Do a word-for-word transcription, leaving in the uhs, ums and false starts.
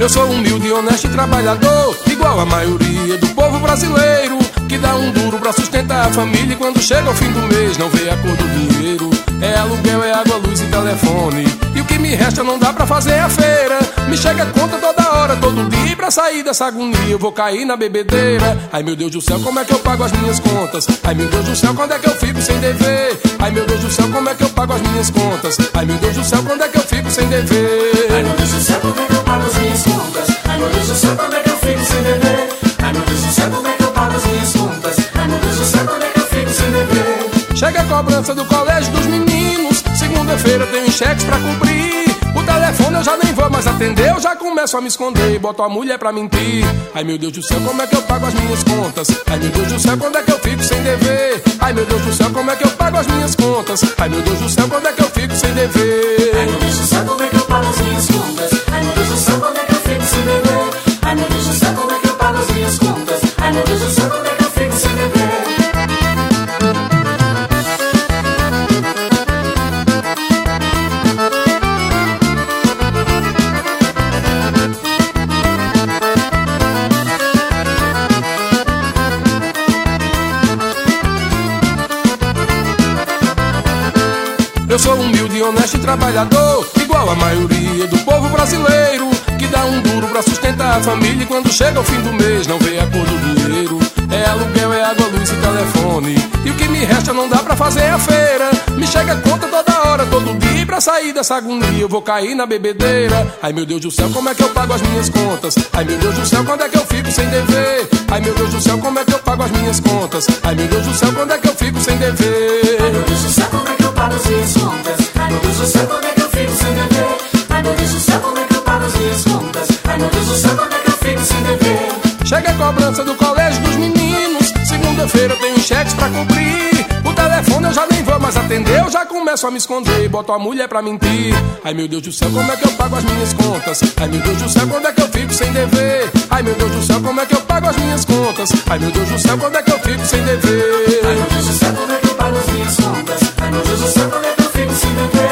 Eu sou humilde, honesto e trabalhador, igual a maioria do povo brasileiro, que dá um duro pra sustentar a família e quando chega o fim do mês não vê a cor do dinheiro. É aluguel, é água, luz e telefone, e o que me resta não dá pra fazer a feira. Me chega conta toda hora, todo dia, e pra sair dessa agonia eu vou cair na bebedeira. Ai meu Deus do céu, como é que eu pago as minhas contas? Ai meu Deus do céu, quando é que eu fico sem dever? Ai meu Deus do céu, como é que eu pago as minhas contas? Ai meu Deus do céu, quando é que eu fico sem dever? Ai meu Deus do céu, como é que eu pago as minhas contas? Ai meu Deus do céu, quando é que eu fico sem dever? Ai meu Deus do céu, como é que eu pago as minhas contas? Ai meu Deus do céu, quando é que eu fico sem dever? Chega a cobrança do colégio dos meninos, segunda-feira tenho cheques pra cumprir. O telefone eu já nem vou mais atender, eu já começo a me esconder e boto a mulher pra mentir. Ai meu Deus do céu, como é que eu pago as minhas contas? Ai meu Deus do céu, quando é que eu fico sem dever? Ai meu Deus do céu, como é que eu pago as minhas contas? Ai meu Deus do céu, quando é que eu fico sem dever? Ai meu Deus do céu, como é que eu pago as minhas contas? Ai meu Deus do céu, quando é que eu fico sem dever? Ai meu Deus do céu, como é que eu pago as minhas contas? Ai meu Deus do céu, quando é que eu fico sem dever? Eu sou humilde, honesto e trabalhador, igual a maioria do povo brasileiro, que dá um duro pra sustentar a família e quando chega o fim do mês não vê a cor do dinheiro. É aluguel, é água, luz e telefone, e o que me resta não dá pra fazer a feira. Me chega conta toda hora, todo dia, e pra sair dessa agonia eu vou cair na bebedeira. Ai meu Deus do céu, como é que eu pago as minhas contas? Ai meu Deus do céu, quando é que eu fico sem dever? Ai meu Deus do céu, como é que eu pago as minhas contas? Ai meu Deus do céu, quando é que eu fico sem dever? Ai meu Deus do céu, como é que eu pago as minhas contas? Ai meu Deus do céu, quando é que eu fico sem dever? Ai meu Deus do céu, como é que eu pago as minhas contas? Ai meu Deus do céu, quando é que eu fico sem dever? Chega a cobrança do colégio dos meninos, segunda-feira eu tenho cheques pra cumprir. O telefone eu já nem vou mais atender, eu já começo a me esconder e boto a mulher pra mentir. Ai meu Deus do céu, como é que eu pago as minhas contas? Ai meu Deus do céu, quando é que eu fico sem dever? Ai meu Deus do céu, como é que eu pago as minhas contas? Ai meu Deus do céu, quando é que eu fico sem dever? Ai meu Deus do céu, como é que eu pago as minhas contas? Ai meu Deus do céu, quando é que eu fico sem dever?